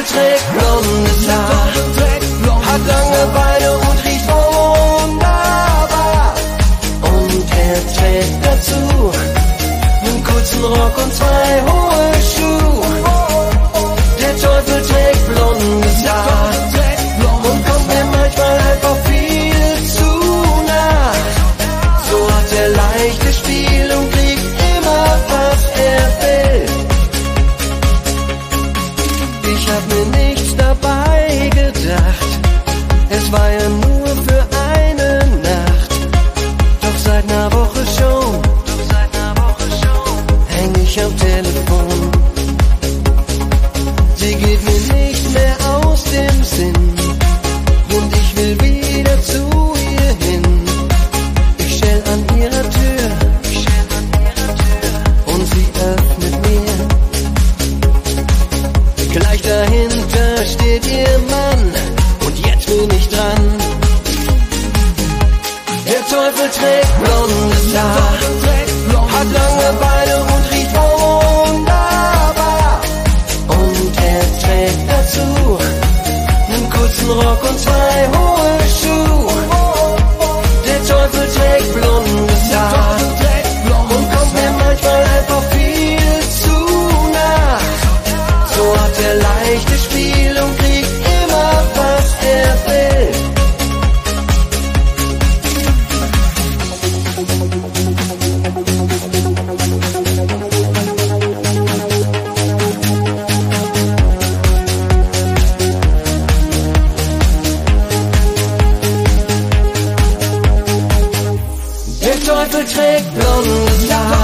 Teufel trägt blondes Haar, hat lange Beine und riecht wunderbar. Und er trägt dazu einen kurzen Rock und 2 hohe Schuhe. Der Teufel trägt blondes Haar und kommt mir manchmal einfach viel zu nah. So hat er leichtes Spiel und kriegt immer, was er will. Ich hab mir nichts dabei gedacht, es war ja nur für eine Nacht. Doch seit ner Woche schon häng ich am Telefon. Sie geht mir nicht mehr aus dem Sinn und ich will wieder zu ihr hin. Ich stell an ihrer Tür und sie öffnet mir. Gleich dahinter steht ihr Mann und jetzt bin ich dran. Der Teufel trägt blondes Haar, hat lange Beine und riecht wunderbar. Und er trägt dazu einen kurzen Rock und 2 hohe Schuhe. Der Teufel trägt blondes Haar und kommt mir manchmal einfach viel zu nah. So hat er leichtes Spiel und kriegt immer, was er will. Der Teufel trägt blondes Haar,